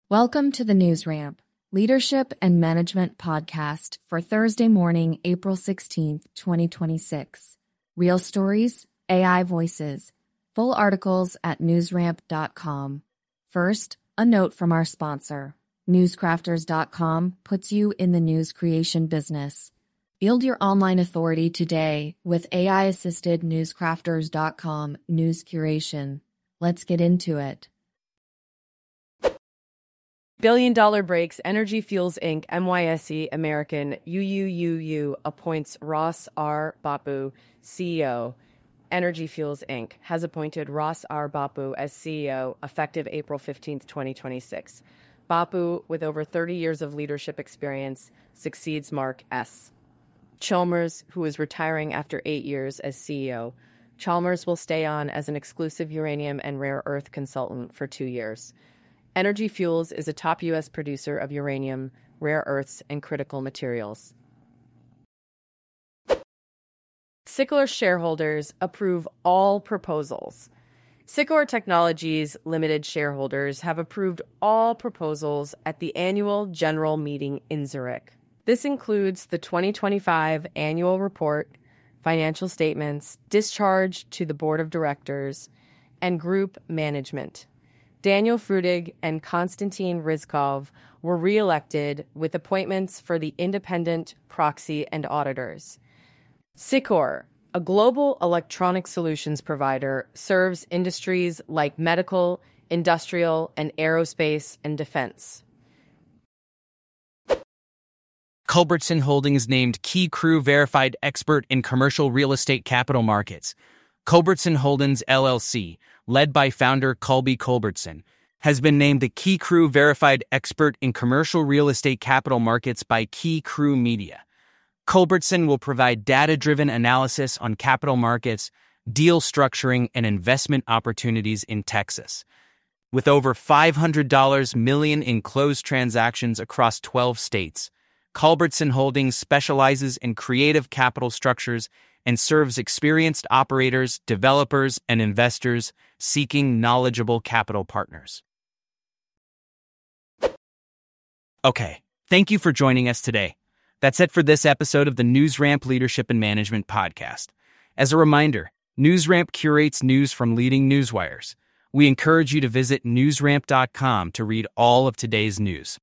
Welcome to the News Ramp, Leadership and Management Podcast for Thursday morning, April 16th, 2026. Real stories, AI voices. Full articles at newsramp.com. First, a note from our sponsor. Newscrafters.com puts you in the news creation business. Build your online authority today with AI-assisted Newscrafters.com news curation. Let's get into it. Billion-dollar breaks, Energy Fuels Inc., NYSE American, UUUU appoints Ross R. Bapu, CEO. Energy Fuels Inc. has appointed Ross R. Bapu as CEO effective April 15, 2026. Bapu, with over 30 years of leadership experience, succeeds Mark S. Chalmers, who is retiring after 8 years as CEO. Chalmers will stay on as an exclusive uranium and rare earth consultant for 2 years. Energy Fuels is a top U.S. producer of uranium, rare earths, and critical materials. Sycor shareholders approve all proposals. Sycor Technologies Limited shareholders have approved all proposals at the annual general meeting in Zurich. This includes the 2025 annual report, financial statements, discharge to the board of directors, and group management. Daniel Frutig and Konstantin Rizkov were re-elected with appointments for the independent proxy and auditors. Sycor, a global electronic solutions provider, serves industries like medical, industrial, and aerospace and defense. Culbertson Holdings named Key Crew Verified Expert in Commercial Real Estate Capital Markets. Culbertson Holdings, LLC, led by founder Colby Culbertson, has been named the Key Crew Verified Expert in Commercial Real Estate Capital Markets by Key Crew Media. Culbertson will provide data-driven analysis on capital markets, deal structuring, and investment opportunities in Texas. With over $500 million in closed transactions across 12 states, Culbertson Holdings specializes in creative capital structures and serves experienced operators, developers, and investors seeking knowledgeable capital partners. Okay, thank you for joining us today. That's it for this episode of the NewsRamp Leadership and Management Podcast. As a reminder, NewsRamp curates news from leading newswires. We encourage you to visit newsramp.com to read all of today's news.